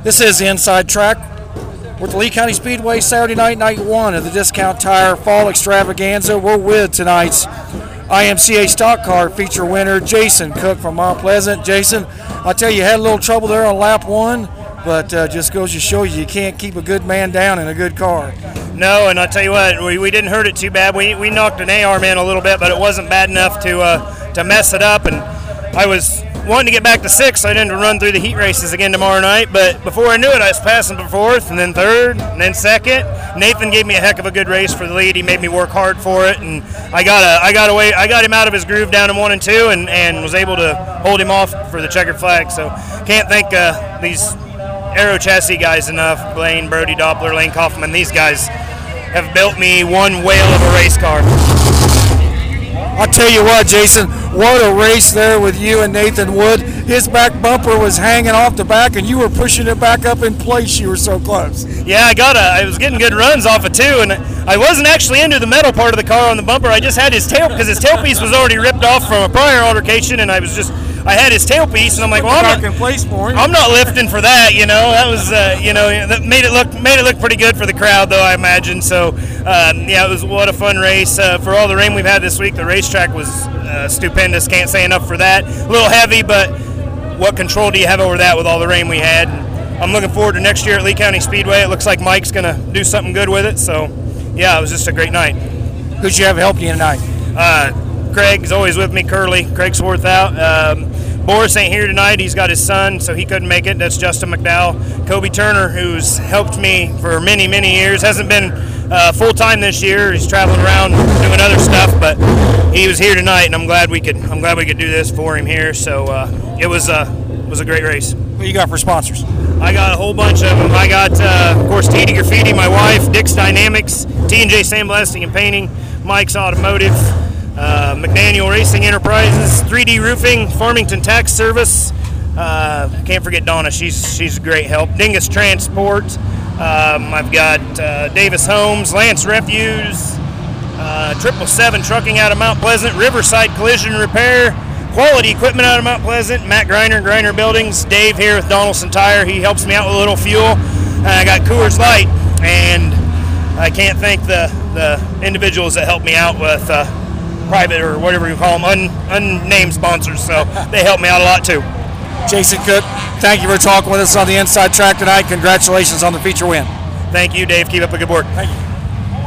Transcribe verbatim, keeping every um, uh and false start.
This is the Inside Track. We're at the Lee County Speedway Saturday night, night one of the Discount Tire Fall Extravaganza. We're with tonight's I M C A Stock Car feature winner, Jason Cook from Mount Pleasant. Jason, I tell you, you had a little trouble there on lap one, but uh, just goes to show you, you can't keep a good man down in a good car. No, and I'll tell you what, we, we didn't hurt it too bad. We we knocked an A-arm in a little bit, but it wasn't bad enough to uh, to mess it up. And I was wanting to get back to sixth, so I didn't run through the heat races again tomorrow night. But before I knew it, I was passing for fourth, and then third, and then second. Nathan gave me a heck of a good race for the lead. He made me work hard for it, and I got a I got away I got him out of his groove down in one and two, and, and was able to hold him off for the checkered flag. So can't thank uh, these Aero Chassis guys enough. Blaine, Brody Doppler, Lane Kaufman. These guys have built me one whale of a race car. I'll tell you what, Jason, what a race there with you and Nathan Wood. His back bumper was hanging off the back, and you were pushing it back up in place. You were so close. Yeah, I got a, I was getting good runs off it too, and I wasn't actually into the metal part of the car on the bumper. I just had his tail, because his tailpiece was already ripped off from a prior altercation, and I was just, I had his tailpiece, and I'm like, well, I'm not, in place for him. I'm not lifting for that, you know. That was, uh, you know, that made it look made it look pretty good for the crowd, though, I imagine. So, um, yeah, it was what a fun race. Uh, for all the rain we've had this week, the racetrack was uh, stupendous. Can't say enough for that. A little heavy, but what control do you have over that with all the rain we had? And I'm looking forward to next year at Lee County Speedway. It looks like Mike's going to do something good with it. So, yeah, it was just a great night. Who'd you have helping you tonight? Uh, Craig's always with me, Curly. Craig Swarth out. Um, Boris ain't here tonight. He's got his son, so he couldn't make it. That's Justin McDowell. Kobe Turner, who's helped me for many, many years. Hasn't been uh, full-time this year. He's traveling around doing other stuff, but he was here tonight, and I'm glad we could I'm glad we could do this for him here. So uh, it was, uh, was a great race. What you got for sponsors? I got a whole bunch of them. I got, uh, of course, T D Graffiti, my wife, Dick's Dynamics, T and J Sandblasting and Painting, Mike's Automotive, Uh, McDaniel Racing Enterprises, three D Roofing, Farmington Tax Service. Uh, can't forget Donna; she's she's a great help. Dingus Transport. Um, I've got uh, Davis Homes, Lance Refuse, uh, Triple Seven Trucking out of Mount Pleasant, Riverside Collision Repair, Quality Equipment out of Mount Pleasant, Matt Griner, Griner Buildings, Dave here with Donaldson Tire. He helps me out with a little fuel. And I got Coors Light, and I can't thank the the individuals that help me out with. Uh, private or whatever you call them, un, unnamed sponsors, so they help me out a lot too. Jason Cook, thank you for talking with us on the Inside Track tonight. Congratulations on the feature win. Thank you, Dave. Keep up the good work. Thank you.